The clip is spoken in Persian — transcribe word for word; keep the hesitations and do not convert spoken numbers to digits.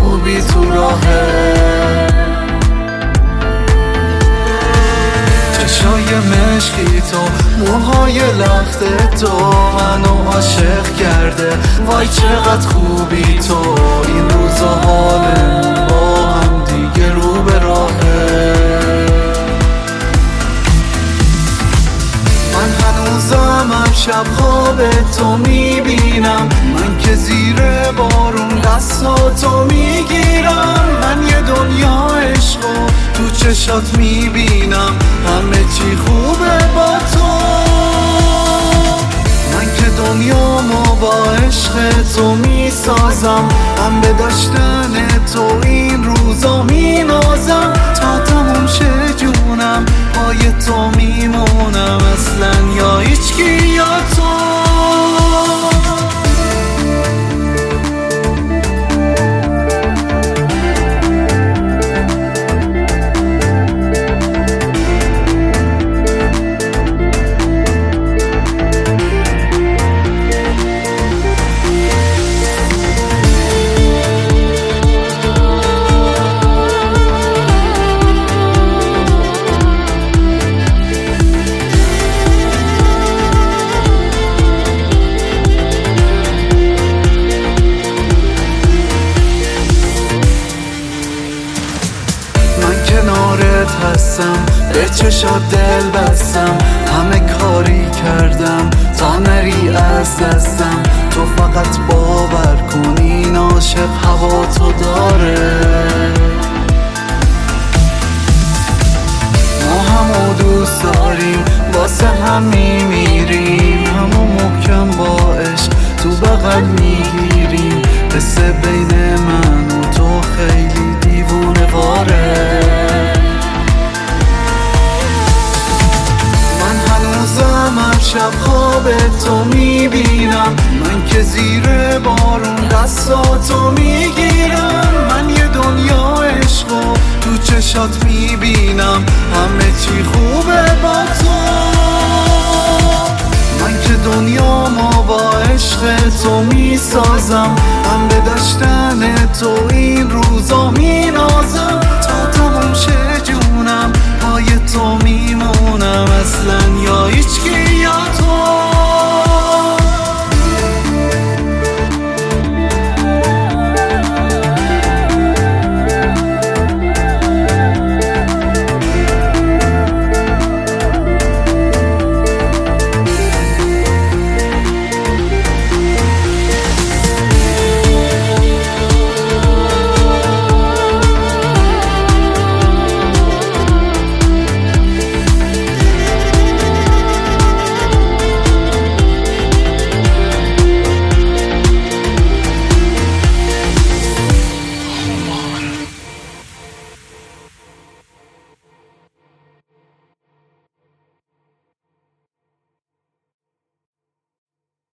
خوبی تو راهه. چشای مشکی تو، موهای لخت تو منو عاشق کرده. وای چقدر خوبی تو، این روزا حالم با هم دیگه رو به راهه. من هنوزم شب خواب تو میبینم، من که زیر بارون دستاتو میگیرم. من یه دنیا عشقو تو چشات میبینم، همه چی خوبه با تو. من که دنیامو با عشق تو میسازم، من به داشتن تو این روزا مینازم. تا تموم شه جونم پای تو میمونم، اصلا یا هیچکی یا تو. کنارت هستم، به چشات دل بستم، همه کاری کردم تا نری از دستم. تو فقط باور کن این عاشق هوا تو داره. ما همو دوست داریم، واسه هم میمیریم، همو محکم با عشق تو بغل میگیریم. قصه بین من و تو خیلی دیوونه واره. من شب خواب تو میبینم، من که زیر بارون دستاتو میگیرم. من یه دنیا عشقو تو چشات میبینم، همه چی خوبه با تو. من که دنیامو با عشق تو میسازم، من به داشتن تو